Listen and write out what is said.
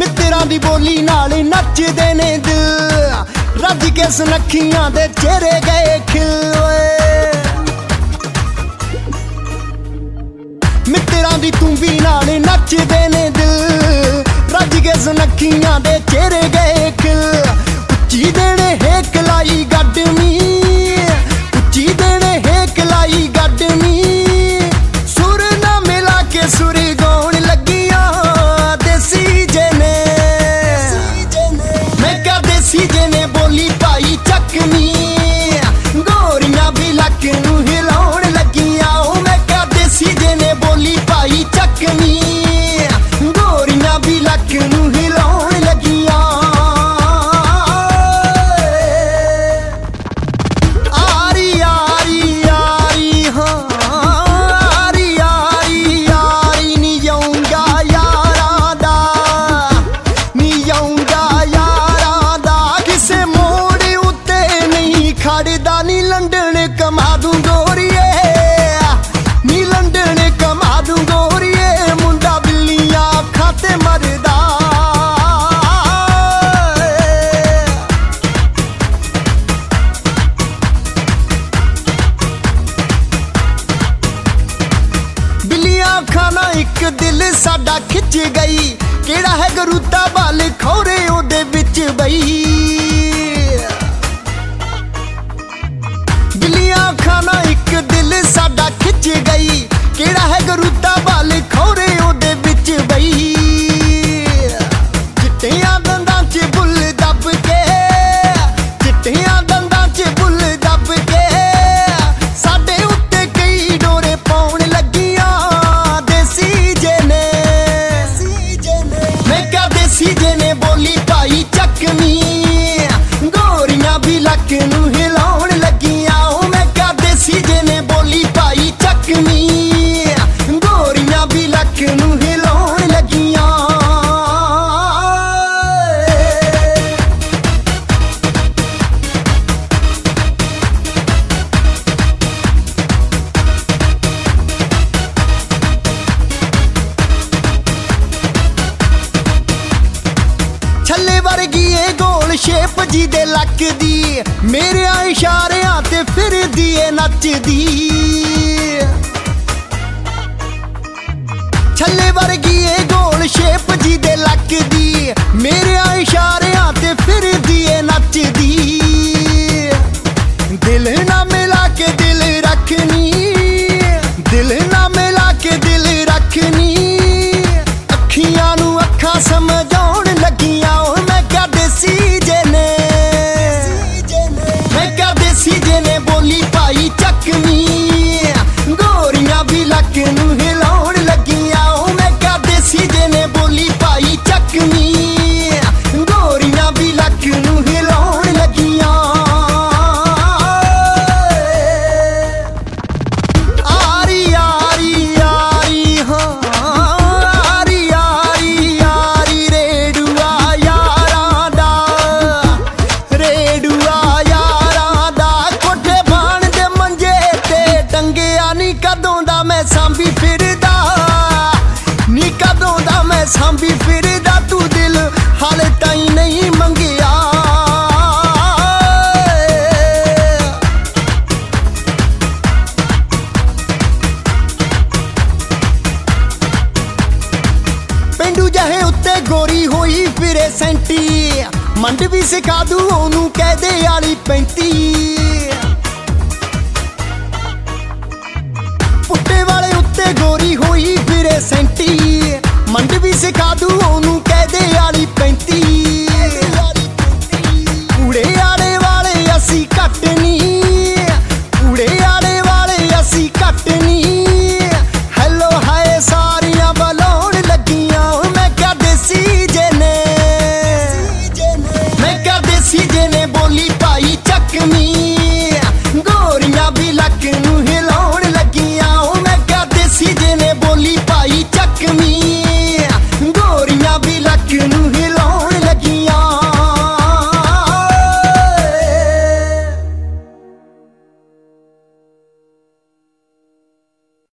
ਮਿੱਤਰਾਂ ਦੀ ਬੋਲੀ ਨਾਲ ਨੱਚਦੇ ਨੇ ਦਿਲ, ਰੱਜ ਕੇ ਸੁਨੱਖੀਆਂ ਦੇ ਚਿਹਰੇ ਗਏ ਖਿਲ ਓਏ। ਮਿੱਤਰਾਂ ਦੀ ਤੂੰਬੀ ਨਾਲ ਨੱਚਦੇ ਨੇ ਦਿਲ, ਰੱਜ ਕੇ ਸੁਨੱਖੀਆਂ ਦੇ ਚਿਹਰੇ ਗਏ ਖਿਲ। ਉੱਚੀ ਦੇਣੇ ਹੇਕ ਲਾਈ ਗੱਡਮੀ, ਉੱਚੀ ਦੇਣੇ ਹੇਕ ਲਾਈ ਗੱਡਮੀ, ਸੁਰ ਨਾ ਮਿਲਾ ਕੇ ਸੁਰ ਗਾਉਣ ਲੱਗੀਆਂ ਦੇਸੀ ਜੇ ਨੇ। ਮੈਂ ਕਿਹਾ ਦੇਸੀ ਜੇ ਨੇ ਬੋਲੀ ਪਾਈ ਚੱਕਵੀਂ, ਗੋਰੀਆਂ ਵੀ ਲੱਕ ਨੂੰ ਹਿਲਾਉਣ ਲੱਗੀਆਂ। ਉਹ ਮੈਂ ਕਿਹਾ ਦੇਸੀ ਜੇ ਨੇ ਬੋਲੀ ਪਾਈ ਚੱਕਵੀਂ, ਗੋਰੀਆਂ ਵੀ ਲੱਕ ਨੂੰ ਹਿਲਾਉਣ ਲੱਗੀਆਂ। ਖੜਦਾ ਨੀ ਲੰਡਨ ਕਮਾ ਦੂੰ ਗੋਰੀਏ, ਨੀ ਲੰਡਨ ਕਮਾ ਦੂੰ ਗੋਰੀਏ, ਮੁੰਡਾ ਬਿੱਲੀਆਂ ਅੱਖਾਂ ਤੇ ਮਰਦਾ। ਬਿੱਲੀਆਂ ਅੱਖਾਂ ਨਾਲ ਇੱਕ ਦਿਲ ਸਾਡਾ ਖਿੱਚ ਗਈ, ਕਿਹੜਾ ਹੈ ਗਰੂਤਾ ਬਲ ਖੌਰੇ ਉਹਦੇ ਵਿੱਚ ਬਈ। ਅੱਖਾਂ ਨਾਲ ਇੱਕ ਦਿਲ ਸਾਡਾ ਖਿੱਚ ਗਈ, ਕਿਹੜਾ ਹੈ ਗਰੂਤਾ ਬਲ ਖੌਰੇ ਉਹਦੇ ਵਿੱਚ ਬਈ। ਚਿੱਟਿਆਂ ਦੰਦਾਂ 'ਚ ਬੁੱਲ ਦੱਬ ਕੇ, ਚਿੱਟਿਆਂ ਦੰਦਾਂ 'ਚ ਬੁੱਲ ਦੱਬ ਕੇ, ਸਾਡੇ ਉੱਤੇ ਕਈ ਡੋਰੇ ਪਾਉਣ ਲੱਗੀਆਂ ਦੇਸੀ ਜੇ ਨੇ। ਮੈਂ ਕਿਹਾ ਦੇਸੀ ਜੇ ਨੇ ਬੋਲੀ ਪਾਈ ਚੱਕਵੀਂ, ਗੋਰੀਆਂ ਵੀ ਲੱਕ ਨੂੰ ਹਿਲਾਉਣ ਲੱਗੀਆਂ। ਦੇਸੀ ਜੇ ਨੇ ਬੋਲੀ ਪਾਈ ਚੱਕਵੀਂ, ਗੋਰੀਆਂ ਵੀ ਲੱਕ ਨੂੰ ਹਿਲਾਉਣ ਲੱਗੀਆਂ। ਛੱਲੇ ਵਰਗੀ ਏ ਗੋਲ ਸ਼ੇਪ ਜੀ ਦੇ ਲੱਕ ਦੀ, ਮੇਰਿਆਂ ਇਸ਼ਾਰਿਆਂ ਤੇ ਫਿਰਦੀ ਏ ਨੱਚਦੀ। ਛੱਲੇ ਵਰਗੀ ਏ ਗੋਲ ਸ਼ੇਪ ਜੀ ਦੇ ਲੱਕ ਦੀ, ਮੇਰਿਆਂ ਇਸ਼ਾਰਿਆਂ ਤੇ ਫਿਰਦੀ ਏ ਨੱਚਦੀ। ਦਿਲ ਨਾ ਮਿਲਾ ਕੇ ਦਿਲ ਰੱਖਣੀ, ਦਿਲ ਨਾ ਮਿਲਾ ਕੇ ਦਿਲ ਰੱਖਣੀ, ਅੱਖੀਆਂ ਨੂੰ ਅੱਖਾਂ ਸਮਝਾਉਣ ਲੱਗੀਆਂ। ਉਹ ਮੈਂ ਕਿਹਾ ਦੇਸੀ ਜੇ ਨੇ, ਮੈਂ ਕਿਹਾ ਦੇਸੀ ਜੇ ਨੇ ਬੋਲੀ ਪਾਈ ਚੱਕਵੀਂ, ਗੋਰੀਆਂ ਵੀ ਲੱਕ ਨੂੰ ਹਿਲਾਉਣ ਲੱਗੀਆਂ। ਉਹ ਮੈਂ ਕਿਹਾ ਦੇਸੀ ਜੇ ਨੇ ਬੋਲੀ ਪਾਈ ਚੱਕਵੀਂ, ਗੋਰੀਆਂ ਵੀ ਲੱਕ ਨੂੰ ਹਿਲਾਉਣ ਲੱਗੀਆਂ। ਆਰੀ ਆਰੀ ਆਰੀ ਹਾਂ, ਆਰੀ ਆਰੀ ਆਰੀ, ਰੇਡੂਆ ਯਾਰਾਂ ਦਾ, ਰੇਡੂਆ ਯਾਰਾਂ ਦਾ, ਕੋਠੇ ਬਾਣ ਦੇ ਮੰਜੇ ਤੇ ਟੰਗਿਆ ਨੀ ਕਦੋਂ ਦਾ ਮੈਂ ਸਾਂਭੀ ਫਿਰਦਾ, ਨੀ ਕਦੋਂ ਦਾ ਮੈਂ ਸਾਂਭੀ ਫਿਰਦਾ, ਤੂੰ ਦਿਲ ਹਾਲੇ ਤਾਈਂ ਨਹੀਂ ਮੰਗਿਆ। ਪਿੰਡੂ ਜਹੇ ਉੱਤੇ ਗੋਰੀ ਹੋਈ ਫਿਰੇ ਸੈਂਟੀ, ਮੰਡ ਵੀ ਸਿਖਾ ਦੂ ਉਹਨੂੰ ਕਹਿਦੇ ਵਾਲੀ 35। ਪੁੱਟੇ ਵਾਲੇ ਉੱਤੇ ਗੋਰੀ ਹੋਈ ਫਿਰੇ ਸੈਂਟੀ, ਮੰਡ ਵੀ ਸਿਖਾ ਦੂ ਉਹਨੂੰ ਕਹਿਦੇ